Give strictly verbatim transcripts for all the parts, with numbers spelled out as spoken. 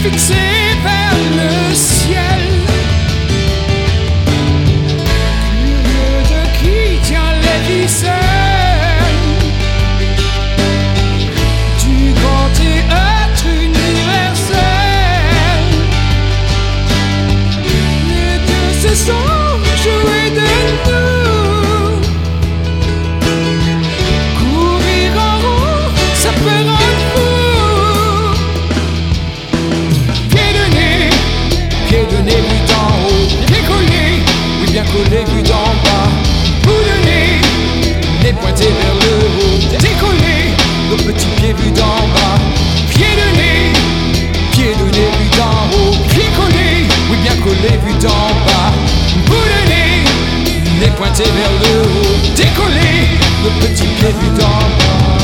fixé vers le ciel. Curieux de qui tient les ficelles du grand théâtre universel. Les dieux se sont joués de nous. Courir en rond, ça peut rendre fou. Pieds de nez, pieds de nez vu d'en haut, bien collés, oui bien collés vu d'en bas. Bout de nez, nez pointé vers le haut, décollés, nos petits pieds vus d'en bas. Pieds de nez, pieds de nez vu d'en haut, pieds collés, oui bien collés vu d'en bas. Bout de nez, nez pointé vers le haut, décollés, nos petits pieds vus d'en bas.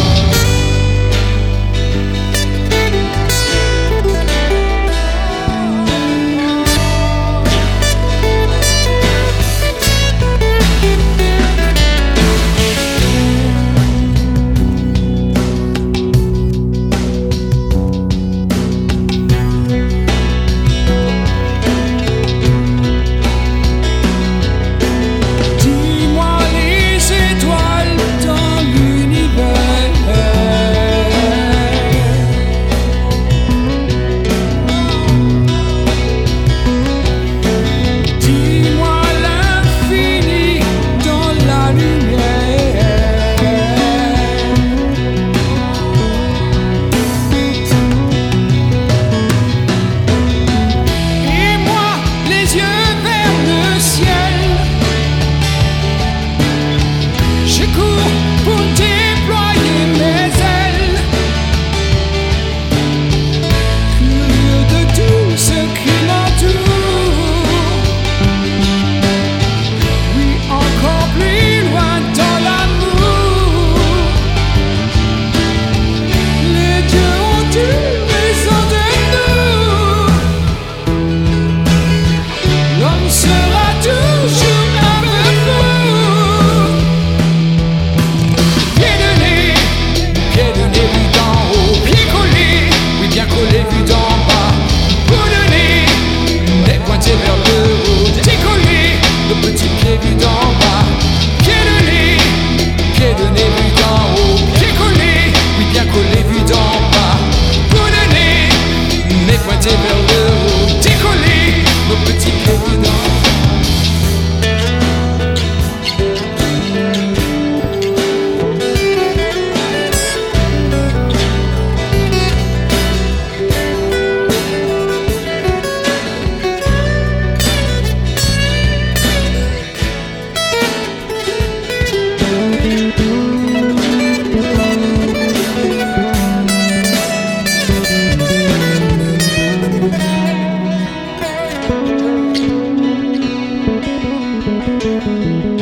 Thank you.